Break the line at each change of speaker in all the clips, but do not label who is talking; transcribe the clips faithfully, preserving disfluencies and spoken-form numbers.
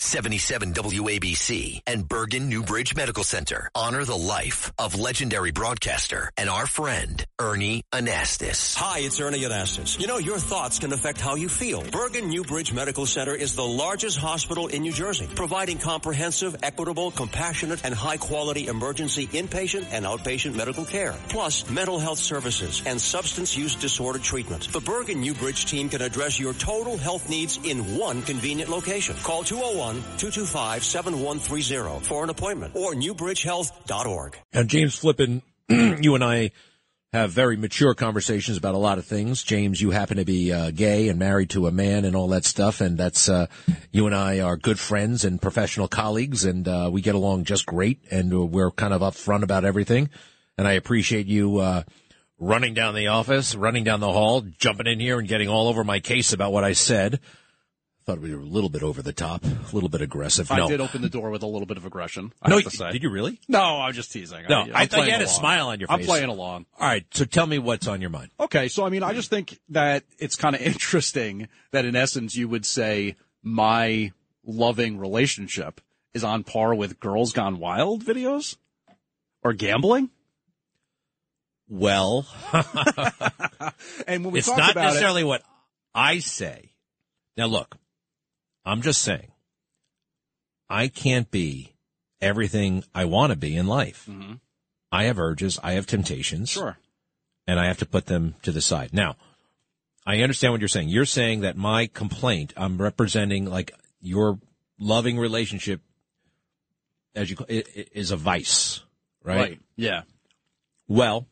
seventy-seven W A B C and Bergen Newbridge Medical Center honor the life of legendary broadcaster and our friend, Ernie Anastas.
Hi, it's Ernie Anastas. You know, your thoughts can affect how you feel. Bergen Newbridge Medical Center is the largest hospital in New Jersey, providing comprehensive, equitable, compassionate, and high-quality emergency inpatient and outpatient medical care, plus mental health services and substance use disorder treatment. The Bergen Newbridge team can address your total health needs in one convenient location. Call two oh one, two two five, seven one three zero for an appointment or newbridge health dot org.
And James Flippin, you and I have very mature conversations about a lot of things. James, you happen to be uh, gay and married to a man and all that stuff, and that's uh, you and I are good friends and professional colleagues, and uh, we get along just great, and we're kind of upfront about everything. And I appreciate you uh, running down the office, running down the hall, jumping in here and getting all over my case about what I said. Thought we were a little bit over the top, a little bit aggressive.
I
no.
did open the door with a little bit of aggression, I
no,
have to say.
Did you really?
No, I'm just teasing.
No,
I,
I thought you had
along.
a smile on your face.
I'm playing along.
All right, so tell me what's on your mind.
Okay, so I mean, I just think that it's kind of interesting that in essence you would say my loving relationship is on par with Girls Gone Wild videos or gambling.
Well,
and when we
it's
talk
not
about
necessarily
it,
what I say. Now, look, I'm just saying I can't be everything I want to be in life.
Mm-hmm.
I have urges, I have temptations,
sure,
and I have to put them to the side. Now, I understand what you're saying. You're saying that my complaint, I'm representing like your loving relationship, as you call it, is a vice, right?
Right. Yeah.
Well,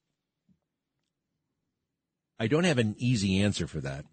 I don't have an easy answer for that.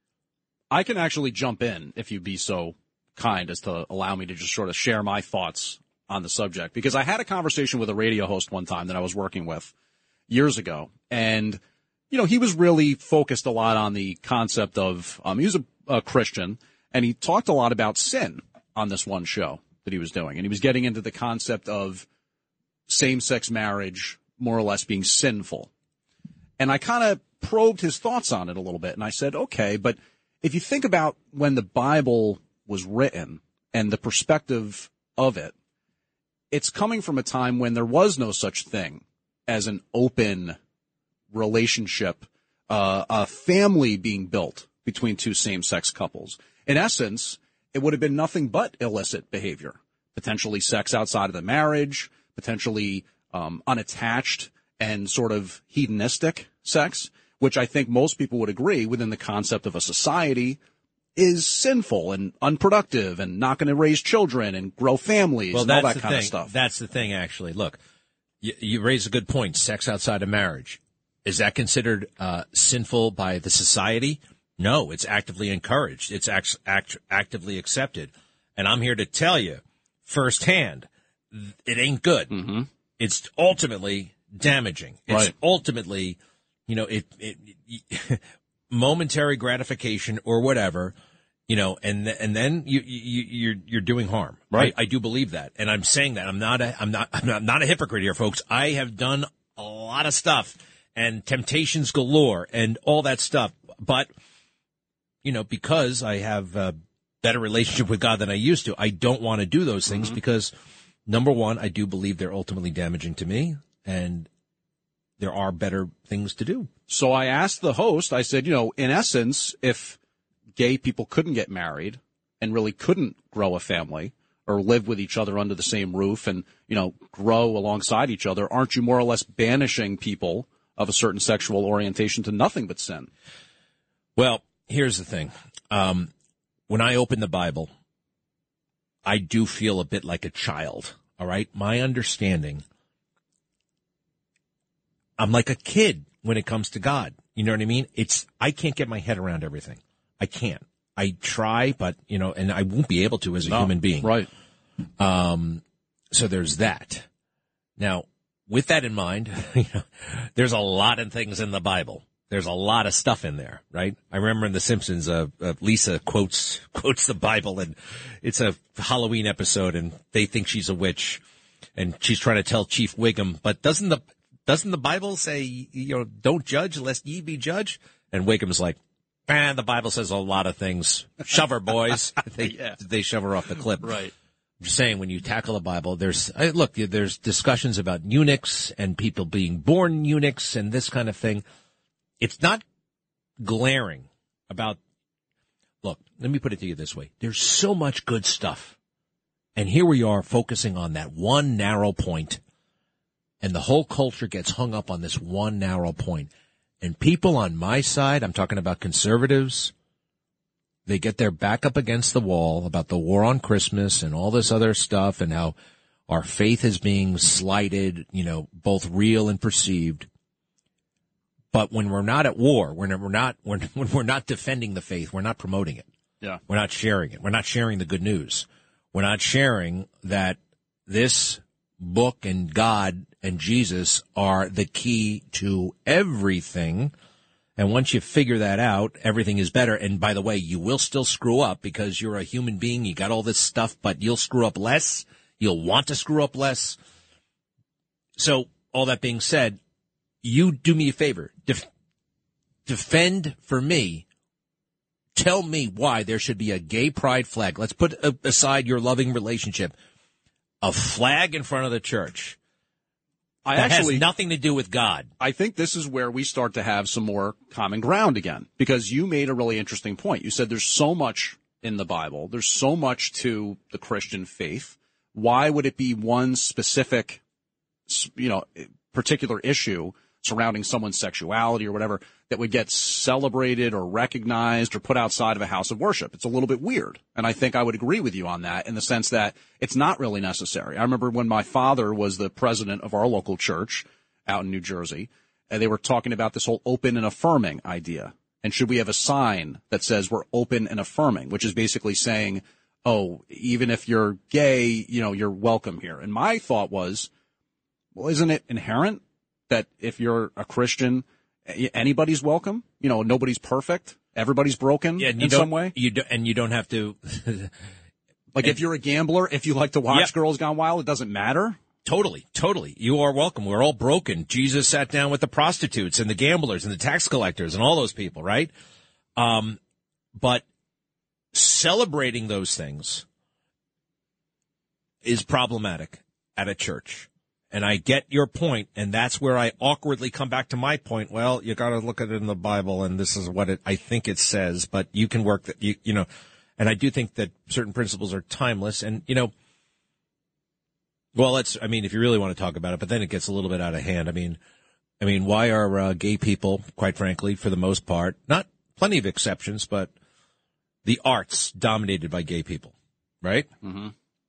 I can actually jump in if you'd be so kind as to allow me to just sort of share my thoughts on the subject, because I had a conversation with a radio host one time that I was working with years ago, and you know, he was really focused a lot on the concept of um, he was a, a Christian, and he talked a lot about sin on this one show that he was doing, and he was getting into the concept of same-sex marriage more or less being sinful, and I kind of probed his thoughts on it a little bit, and I said, okay, but if you think about when the Bible was written and the perspective of it, it's coming from a time when there was no such thing as an open relationship, uh, a family being built between two same-sex couples. In essence, it would have been nothing but illicit behavior, potentially sex outside of the marriage, potentially um, unattached and sort of hedonistic sex, which I think most people would agree within the concept of a society is sinful and unproductive and not going to raise children and grow families
well,
and all that
the
kind
thing.
of stuff.
That's the thing, actually. Look, you, you raise a good point. Sex outside of marriage. Is that considered uh, sinful by the society? No, it's actively encouraged. It's act, act, actively accepted. And I'm here to tell you firsthand, it ain't good.
Mm-hmm.
It's ultimately damaging. It's
right.
ultimately... You know, it, it, it momentary gratification or whatever, you know, and and then you, you you're you're doing harm, right? I, I do believe that, and I'm saying that I'm not a I'm not I'm not, I'm not a hypocrite here, folks. I have done a lot of stuff and temptations galore and all that stuff, but you know, because I have a better relationship with God than I used to, I don't want to do those things mm-hmm. because number one, I do believe they're ultimately damaging to me, and there are better things to do.
So I asked the host, I said, you know, in essence, if gay people couldn't get married and really couldn't grow a family or live with each other under the same roof and, you know, grow alongside each other, aren't you more or less banishing people of a certain sexual orientation to nothing but sin?
Well, here's the thing. Um, when I open the Bible, I do feel a bit like a child, all right? My understanding, I'm like a kid when it comes to God. You know what I mean? It's, I can't get my head around everything. I can't. I try, but, you know, and I won't be able to as a
no,
human being.
Right.
Um, so there's that. Now, with that in mind, you know, there's a lot of things in the Bible. There's a lot of stuff in there, right? I remember in The Simpsons, uh, uh, Lisa quotes, quotes the Bible, and it's a Halloween episode, and they think she's a witch, and she's trying to tell Chief Wiggum, but doesn't the, Doesn't the Bible say, you know, don't judge lest ye be judged? And Wiggum's like, And the Bible says a lot of things. Shove her, boys. They,
yeah.
they shove her off the cliff.
Right.
I'm just saying, when you tackle the Bible, there's, look, there's discussions about eunuchs and people being born eunuchs and this kind of thing. It's not glaring about, look, let me put it to you this way. There's so much good stuff. And here we are focusing on that one narrow point, and the whole culture gets hung up on this one narrow point. And people on my side, I'm talking about conservatives, they get their back up against the wall about the war on Christmas and all this other stuff and how our faith is being slighted, you know, both real and perceived. But when we're not at war, when we're not, when, when we're not defending the faith, we're not promoting it.
Yeah.
We're not sharing it. We're not sharing the good news. We're not sharing that this book and God and Jesus are the key to everything. And once you figure that out, everything is better. And by the way, you will still screw up because you're a human being. You got all this stuff, but you'll screw up less. You'll want to screw up less. So all that being said, you do me a favor. Def- defend for me. Tell me why there should be a gay pride flag. Let's put aside your loving relationship. A flag in front of the church.
I
that
actually
has nothing to do with God.
I think this is where we start to have some more common ground again, because you made a really interesting point. You said there's so much in the Bible. There's so much to the Christian faith. Why would it be one specific, you know, particular issue surrounding someone's sexuality or whatever that would get celebrated or recognized or put outside of a house of worship? It's a little bit weird. And I think I would agree with you on that in the sense that it's not really necessary. I remember when my father was the president of our local church out in New Jersey, and they were talking about this whole open and affirming idea. And should we have a sign that says we're open and affirming, which is basically saying, oh, even if you're gay, you know, you're welcome here. And my thought was, well, isn't it inherent that if you're a Christian, anybody's welcome? You know, nobody's perfect. Everybody's broken
yeah,
in some way.
You do, and you don't have to.
Like, if you're a gambler, if you like to watch
Yep.
Girls Gone Wild, it doesn't matter.
Totally, totally. You are welcome. We're all broken. Jesus sat down with the prostitutes and the gamblers and the tax collectors and all those people, right? Um, but celebrating those things is problematic at a church. And I get your point, and that's where I awkwardly come back to my point. Well, you got to look at it in the Bible, and this is what it, I think it says. But you can work that, you, you know, and I do think that certain principles are timeless. And you know, well, let's. I mean, if you really want to talk about it, but then it gets a little bit out of hand. I mean, I mean, why are uh, gay people, quite frankly, for the most part, not plenty of exceptions, but the arts dominated by gay people, right?
Mm-hmm.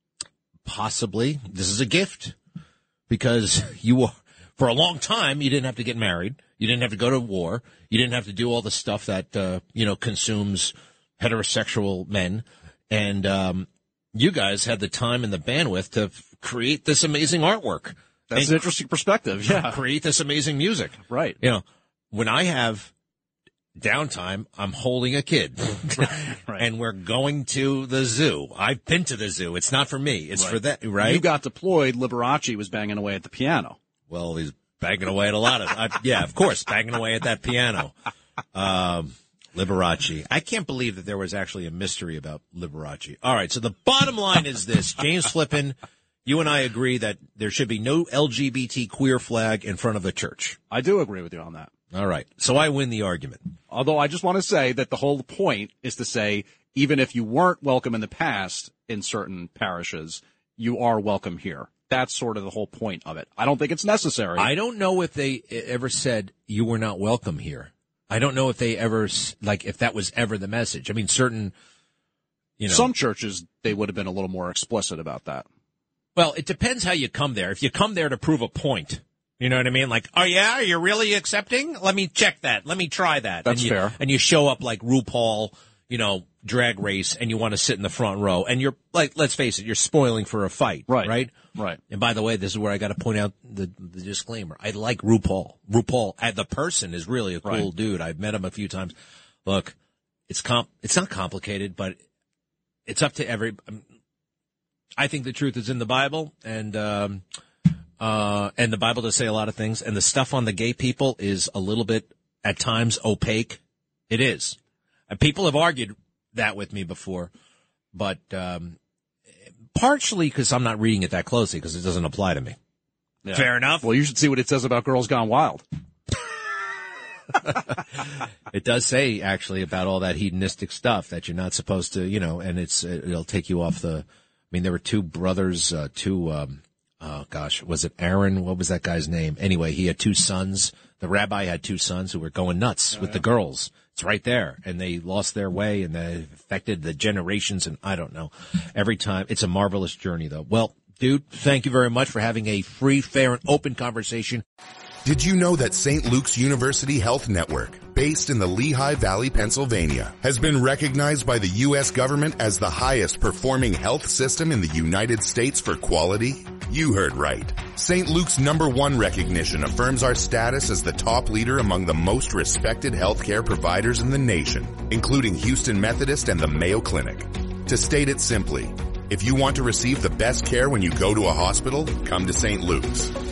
Possibly this is a gift. Because you were, for a long time, you didn't have to get married. You didn't have to go to war. You didn't have to do all the stuff that, uh, you know, consumes heterosexual men. And um, you guys had the time and the bandwidth to f- create this amazing artwork.
That's
and
an interesting perspective, yeah.
Create this amazing music.
Right.
You know, when I have downtime, I'm holding a kid.
Right.
And we're going to the zoo. I've been to the zoo. It's not for me. It's
Right.
for that, right?
You got deployed. Liberace was banging away at the piano.
Well, he's banging away at a lot of, I, yeah, of course, banging away at that piano. Um, Liberace. I can't believe that there was actually a mystery about Liberace. All right, so the bottom line is this. James Flippin, you and I agree that there should be no L G B T queer flag in front of the church.
I do agree with you on that.
All right, so I win the argument.
Although I just want to say that the whole point is to say, even if you weren't welcome in the past in certain parishes, you are welcome here. That's sort of the whole point of it. I don't think it's necessary.
I don't know if they ever said you were not welcome here. I don't know if they ever, like, if that was ever the message. I mean, certain, you know.
Some churches, they would have been a little more explicit about that.
Well, it depends how you come there. If you come there to prove a point, you know what I mean? Like, oh yeah, you're really accepting? Let me check that. Let me try that.
That's
and you,
fair.
And you show up like RuPaul, you know, Drag Race, and you want to sit in the front row. And you're, like, let's face it, you're spoiling for a fight.
Right.
Right?
Right.
And by the way, this is where I got to point out the, the disclaimer. I like RuPaul. RuPaul, uh, the person is really a cool
Right.
dude. I've met him a few times. Look, it's comp, it's not complicated, but it's up to every, um, I think the truth is in the Bible, and, um, uh, and the Bible does say a lot of things, and the stuff on the gay people is a little bit, at times, opaque. It is. People have argued that with me before, but um, partially because I'm not reading it that closely because it doesn't apply to me.
Yeah.
Fair enough.
Well, you should see what it says about Girls Gone Wild.
It does say actually about all that hedonistic stuff that you're not supposed to, you know, and it's it'll take you off the. I mean, there were two brothers, uh, two. Um, oh gosh, was it Aaron? What was that guy's name? Anyway, he had two sons. The rabbi had two sons who were going nuts oh, with yeah. the girls. It's right there, and they lost their way, and they affected the generations. And I don't know. Every time, it's a marvelous journey, though. Well, dude, thank you very much for having a free, fair, and open conversation.
Did you know that Saint Luke's University Health Network, based in the Lehigh Valley, Pennsylvania, has been recognized by the U S government as the highest performing health system in the United States for quality? You heard right. Saint Luke's number one recognition affirms our status as the top leader among the most respected healthcare providers in the nation, including Houston Methodist and the Mayo Clinic. To state it simply, if you want to receive the best care when you go to a hospital, come to Saint Luke's.